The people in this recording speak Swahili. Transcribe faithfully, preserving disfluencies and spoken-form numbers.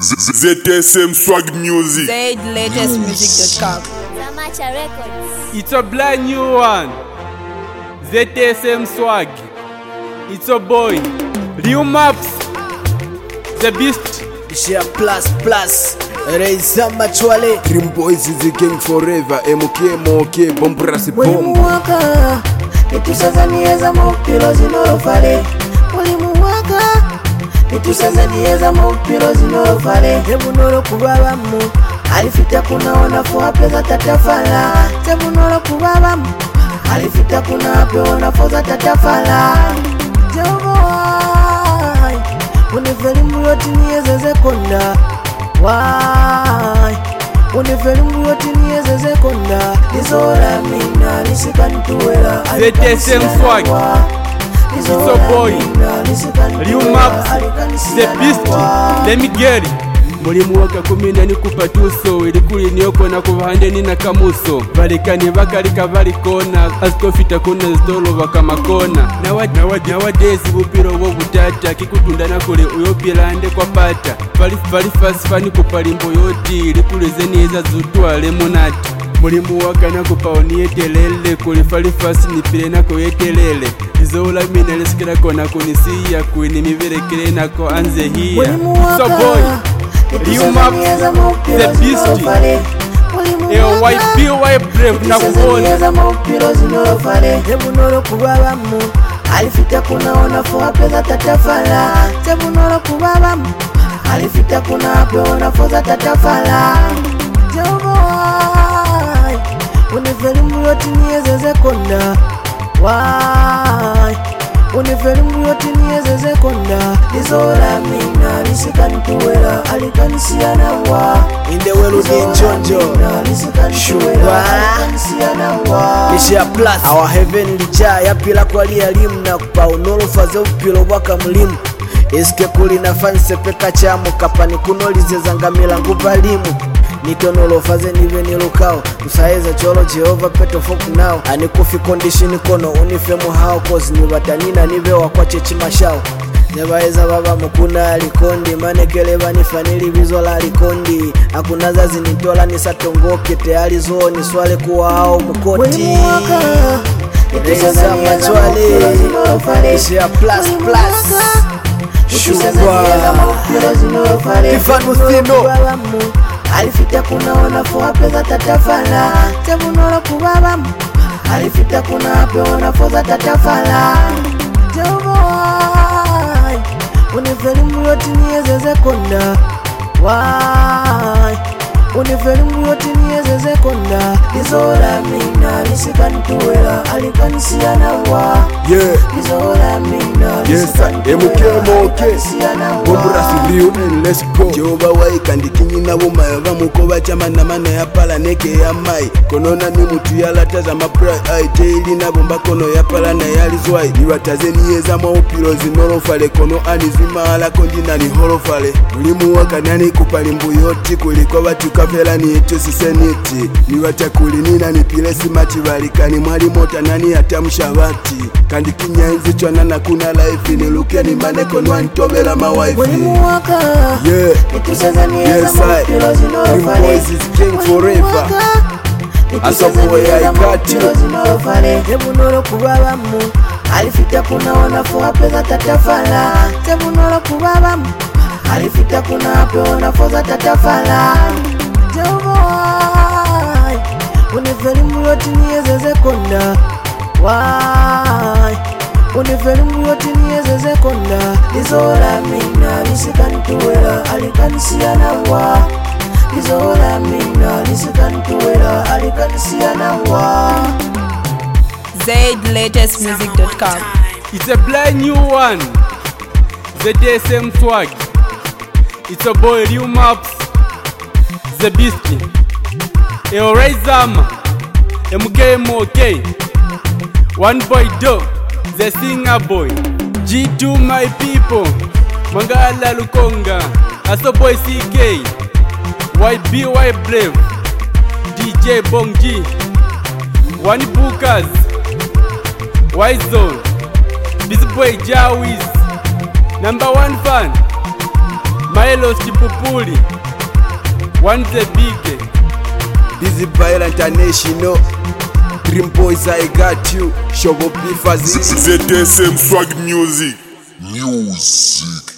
Z S M Swag Music. Zaid Latest Music dot com. Zamacha Records. It's a brand new one. Z S M Swag. It's a boy. Real Maps. The Beast. Share plus plus. Raise Machwale. Dream Boys is the king forever. M K M K Bombrasi Bomb. Mulimuwaka nitusazanieza mupiro zinorofale. Mulimuwaka nitusazanieza mupiro zinorofale. Hebu noro kubabamu alifita kunaona fuwa pesa tatafala. Hebu noro kubabamu alifita kuna peona foza tatafala. Jawai unifelimu yoti niezeze konda. Why unifelimu yoti niezeze konda. Nizola mina nisikantuwela. Z S M Swag. It's a boy. Real Maps. The Beast. Let me get it. Mulimu waka kumina ni kupatuso. Ilikuli niyoko na kuvahande ni na kamuso. Valikani vakalika valikona. Askofita kuna zitolo waka makona. Nowadays bupiro wo butata. Kikutunda na kule uyopilande kwa pata. Vali fast fani kupalimbo yoti. Ilikuli zeni eza zutua lemonati. Mulimu waka na kupaoni yetelele. Kuli fali fast nipile nako yetelele. Izola mina lesikira kona kunisiya. Kuini miverekele nako anze hiya. It's a boy. Real Maps, The Beast. Eyo Y P Y Brave na kuona. Hebu noro kubabamu alifita kunaona fuwa pesa tatafala. Hebu noro kubabamu alifita kuna peona foza tatafala. Jawai unifelimu yoti niezeze konda. Why unifelimu yoti niezeze konda. Nizola mina nisikantuwela alikanisiana wa. Inde welu ni njonjo Shugwa Nisha plus Our heaven lija ya pila kwa liya limu. Na kupa unolo faze upilo waka mlimu. Eske kuli na fanse peka chamu. Kapani kunolize zanga milangu palimu. Nitonolo faze nive nilukao. Usaeza cholo Jehova peto foku nao. Anikufi kondishini kono unifemu hao. Kozi nivatanina nive wakwache chimashao. Nebaeza baba mukuna alikondi. Manekele banifanili bizola alikondi. Hakuna zazi nitola nisatongoke. Teali zoo niswale kuwa hao mkoti. Reza Machwale. Share plus plus. Shugwa Tifanu Sino alifita kunaona fuwa pesa tatafala. Tebu noro kubabamu alifita kuna peona foza tatafala. Jawai unifelimu yoti niezeze konda. Why unifelimu yoti niezeze konda. Nizola mina nisikantuwela alikanisiana wa. Yeah. Nizola mina Yes, M K M K Bombrasi Rio and let's go. Jehova waikandikinyi nabo mayava mukoba chama na mana ya pala neke ya mai. Konona ni mutu ya lata za maprai. Ai teili nabo mbakono ya pala na yali zwai. Niwataze niyeza maupiro zinorofale. Kono anizima ala kondina ni horofale. Mulimu waka nani kupalimbu yoti. Kuliko watu kafela ni eto siseniti. Niwatakuli nina ni pilesi machi valikani. Mwali mota nani atamusha vati. Kandikinya enzi chwana na kuna life. Niluke ni maneko nwantobela mawaifi. Mulimuwaka Yeah. nitusazanieza Yes, I mupiro Dream zinorofale. Boys is king forever. As a boy I got you. Hebu noro kubabamu alifita kunaona fuwa pesa tatafala. Hebu noro kubabamu alifita kuna peona foza tatafala. Jawai unifelimu yoti niezeze konda. Why unifelimu yoti niezeze konda. Nizola mina nisikantuwela alikanisiana wa. Nizola mina nisikantuwela alikanisiana wa. Zaid Latest Music dot com. It's a brand new one. Z S M Swag. It's a boy. Real Maps. The Beast. Eyo Raizama. M K M K. One boy do. The singer boy. G two my people. Mangala Lukonga. Aso boy C K. Y B Y Brave. D J Bong G. One Bookers. Y Zone. This boy Jawiz. Number one fan. Milos Chipupuli, one the big. Busy Baila International, Dream Boys, I got you. Shobo P Fazi, Z T S M Swag Music. Music.